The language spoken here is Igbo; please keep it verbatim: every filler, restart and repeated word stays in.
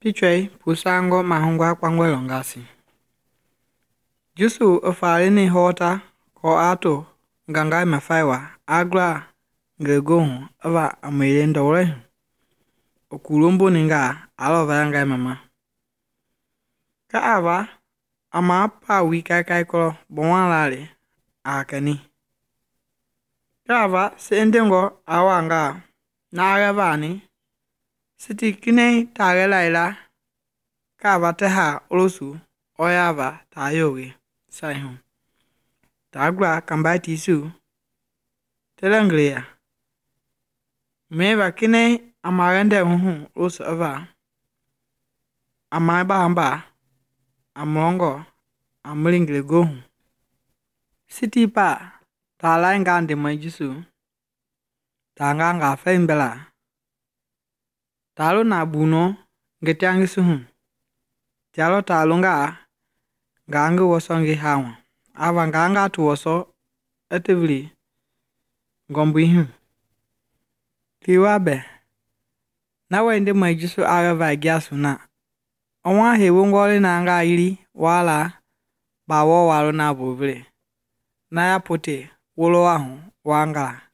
Pichwe pusango mahungwa kwangwelo ngasi. Jusu ofalini hota ko ato gangai mafaiwa agla gregohu ava amele ndore. Okulumbo ninga alova yangai mama. Ka ava ama pa wika kai ko bonwalale akani. Ka ava sendengo awanga na agavani siti kine tage laila kava teha olosu oyava tayoge saihun tagwa kambai tisu telanglia meva kine amarende huhu olosu ava amaba amba amlongo amlingile gohu siti pa tala ngande majisu tanga nga fembela talo na buno ngetiangi suhu tialo talo nga gangi woso ngi hawa ava nganga tu woso etevli ngombu ihu tiwabe na wende majisu aga vagiasu na onwa hewo ngole na nga iri wala bawo walo na bovle na ya pote wolo ahu wanga